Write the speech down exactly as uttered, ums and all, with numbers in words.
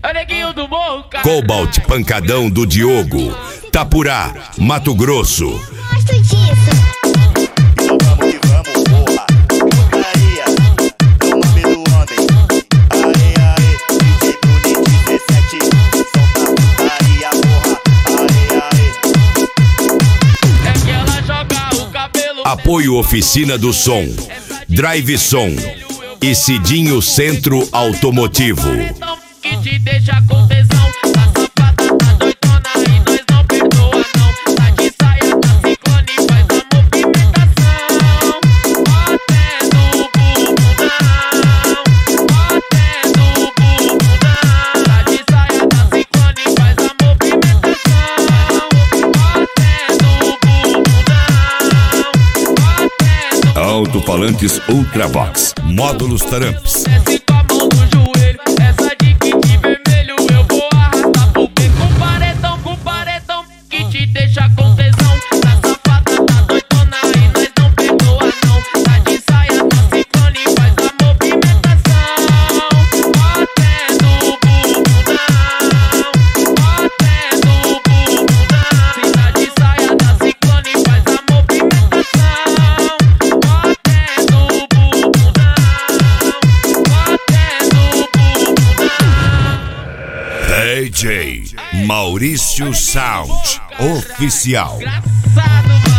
É o neguinho do morro, cara. Cobalt Pancadão do Diogo, Tapurá, Mato Grosso. Gosto disso. Então vamos que vamos, porra. Putaria, é o nome do homem. Aê, aê, D J Bruni dezessete. Solta putaria, porra. Aê, aê. É que ela joga o cabelo. Apoio Oficina do Som, Drive Som e Cidinho Centro Automotivo. Que te deixa com tesão. Tá safada, tá doidona e nós não perdoa não. Tá de saia, tá ciclone, faz a movimentação. Batendo o bumbundão, batendo o bumbundão. Tá de saia, tá ciclone, faz a movimentação. Batendo o bumbundão, batendo. Alto-falantes Ultravox, módulos Taramps. Desce com a mão no joelho, essa de kit vermelho eu vou arrastar pro B. Com paredão, com paredão, que te deixa com tesão. Tá safada, tá doidona e nós não perdoa não. Tá de saia, tá ciclone, faz a movimentação. Batendo o bumbundão, batendo o bumbundão. Se tá de saia, tá ciclone, faz a movimentação. Batendo o bumbundão, batendo o bumbundão. D J Maurício Sound Oficial. Engraçado,